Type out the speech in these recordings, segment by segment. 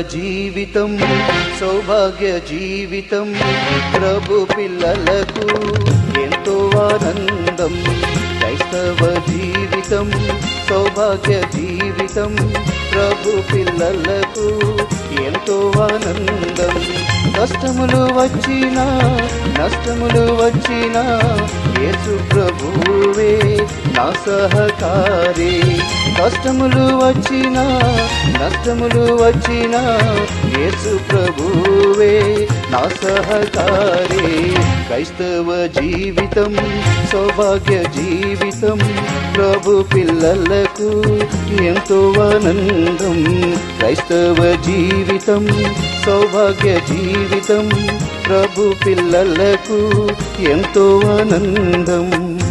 జీవితం సౌభాగ్య జీవితం ప్రభు పిల్లలకు ఎంతో ఆనందం. క్రైస్తవ జీవితం సౌభాగ్య జీవితం ప్రభు పిల్లలకు ఎంతో ఆనందం. కష్టములు వచ్చినా నష్టములు వచ్చినా యేసు ప్రభువే నా సహకారి. కష్టములు వచ్చినా నష్టములు వచ్చినా యేసు ప్రభువే నా సహకారి. క్రైస్తవ జీవితం సౌభాగ్య జీవితం ప్రభు పిల్లలకు ఎంతో ఆనందం. క్రైస్తవ జీవితం సౌభాగ్య జీవితం ప్రభు పిల్లలకు ఎంతో ఆనందం.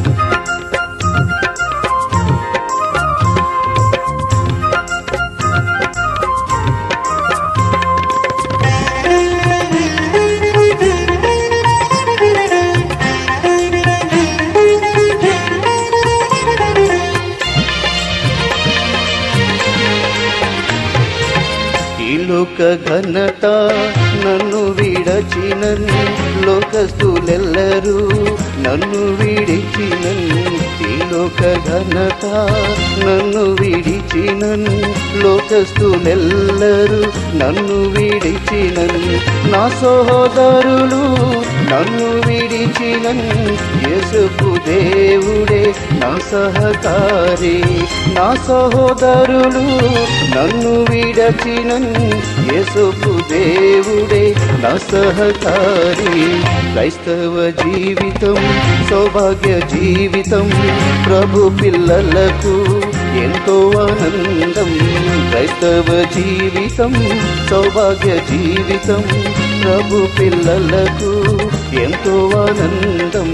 లోక ఘనత నన్ను విడచినన్ లోకస్తులెల్లరూ నన్ను విడిచినన్. ఈ లోక ఘనత నన్ను విడిచినన్ లోకస్తులెల్లరూ నన్ను విడిచినన్. నా సహోదరులు నన్ను విడిచినన్ యేసుకు దేవుడే నా సహకారి. నా సహోదరులు నన్ను విడచినన్ యేసుకు దేవుడే నా సహకారి. క్రైస్తవ జీవితం సౌభాగ్య జీవితం ప్రభు పిల్లలకు ఎంతో ఆనందం. క్రైస్తవ జీవితం సౌభాగ్య జీవితం ప్రభు పిల్లలకు ఎంతో ఆనందం.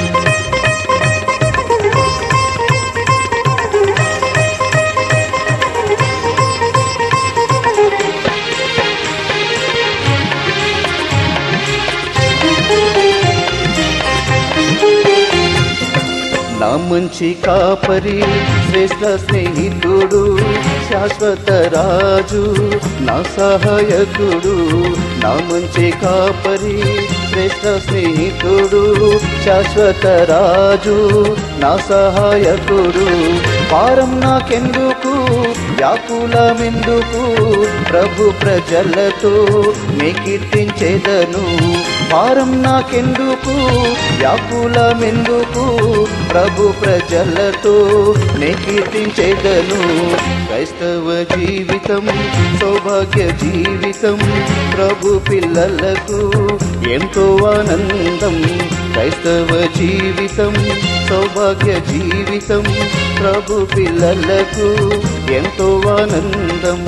నా మంచి కాపరి శ్రేష్ఠ స్నేహితుడు శాశ్వత రాజు నా సహాయకుడు. నా మంచి కాపరి శ్రేష్ఠ స్నేహితుడు శాశ్వత రాజు నా సహాయకుడు. భారం నాకెందుకు వ్యాకులమెందుకు ప్రభు ప్రజలతో నే కీర్తించెదను. భారం నాకెందుకు వ్యాకులమెందుకు ప్రభు ప్రజలతో నే కీర్తించెదను. క్రైస్తవ జీవితం సౌభాగ్య జీవితం ప్రభు పిల్లలకు ఎంతో ఆనందం. క్రైస్తవ జీవితం సౌభాగ్య జీవితం ప్రభు పిల్లలకు ఎంతో ఆనందం.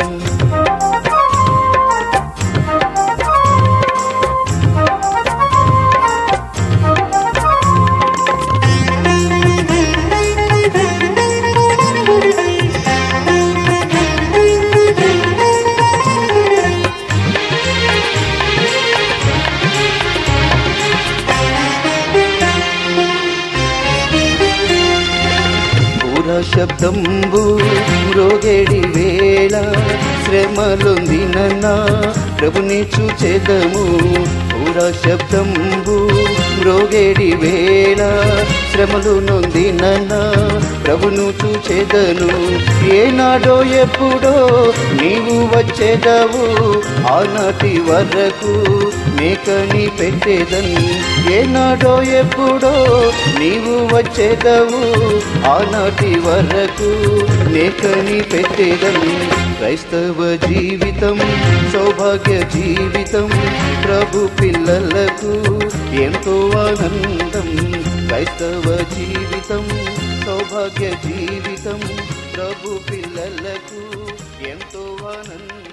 శబ్దంబు మ్రోగేడి వేళ శ్రమలొందిన ప్రభుని చూచెదము. పూరా శబ్దంబు మ్రోగేడి వేళ శ్రమలు నొందిన ప్రభును చూచెదను. ఏనాడో ఎప్పుడో నీవు వచ్చేదవు ఆనాటి వరకు మేకని పెట్టేదన్. ఏనాడో ఎప్పుడో నీవు వచ్చేదవు ఆనాటి వరకు మేకని పెట్టేదన్. క్రైస్తవ జీవితం సౌభాగ్య జీవితం ప్రభు పిల్లలకు ఎంతో ఆనందం. క్రైస్తవ జీవితం సౌభాగ్య జీవితం ప్రభు పిల్లలకు ఎంతో ఆనందం.